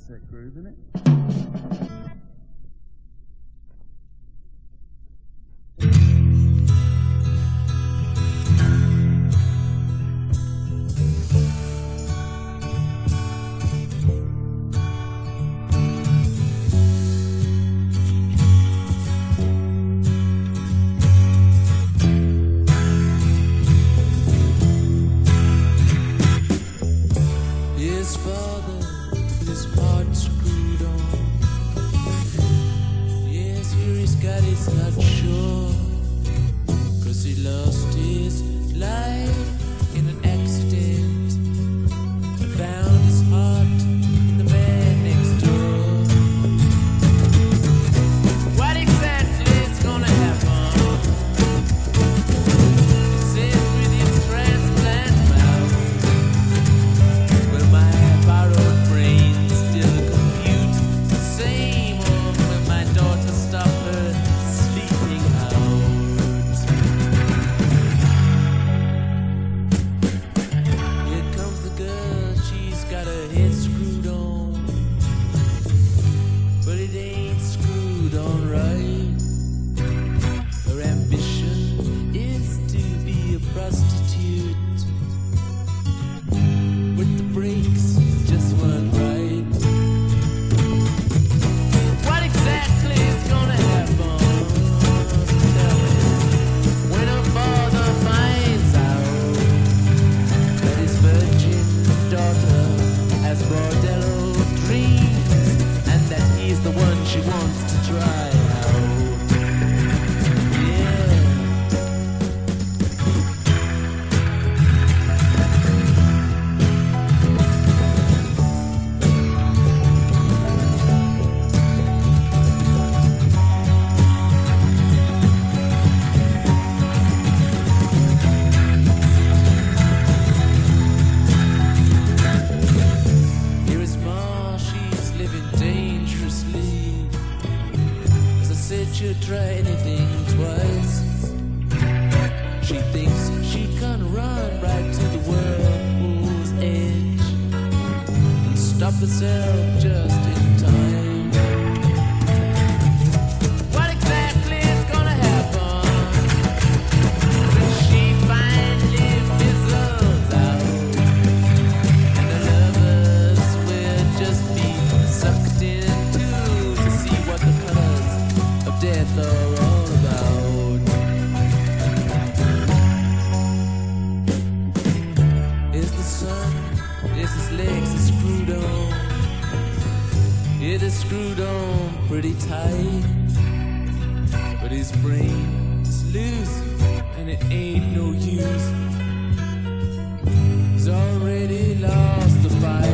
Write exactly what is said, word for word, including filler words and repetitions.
set groove, isn't it? His father, his heart screwed on. Yes, here he's got it's not sure. Cause he lost his life in an accident and found his heart in the man next door. What exactly is gonna happen? It says with his transplant mouth. Will my borrowed brain still compute the same, or will my daughter stop her sleeping out? Here comes the girl, she's got her head screwed on, but it ain't screwed on right. Her ambition is to be a prostitute, with the brakes just weren't right. What exactly is gonna happen? Tell me. When her father finds out that his virgin daughter has bordello dreams and that he's the one she wants to try out. Yeah. Here is Ma, she's living dangerously. As I said, she'll try anything twice. She thinks she can run right to the whirlpool's edge and stop herself just in time. What exactly is gonna happen when she finally fizzles out? And the lovers will just be sucked into to see what the colors of death are all about. Is the sun, is his legs are screwed on. It is screwed on pretty tight, but his brain is loose and it ain't no use. He's already lost the fight.